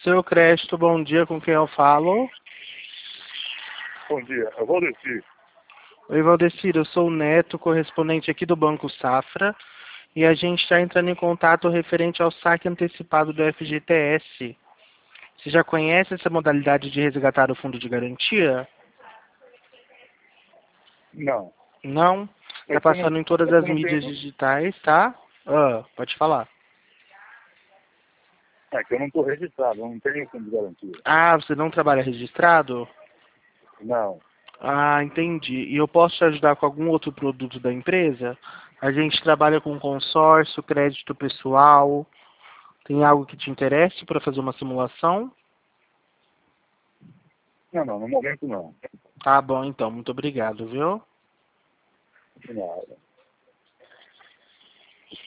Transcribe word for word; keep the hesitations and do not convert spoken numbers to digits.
Seu Crédito, bom dia, com quem eu falo? Bom dia, eu vou descer. Oi, Valdecir, eu sou o Neto, correspondente aqui do Banco Safra, e a gente está entrando em contato referente ao saque antecipado do F G T S. Você já conhece essa modalidade de resgatar o fundo de garantia? Não. Não? Está É que eu não, passando em todas é que as eu não mídias tenho. digitais, tá? Ah, pode falar. É que eu não estou registrado, eu não tenho fundo de garantia. Ah, você não trabalha registrado? Não. Ah, entendi. E eu posso te ajudar com algum outro produto da empresa? A gente trabalha com consórcio, crédito pessoal. Tem algo que te interesse para fazer uma simulação? Não, não, no momento não. Tá bom, então. Muito obrigado, viu? Nada.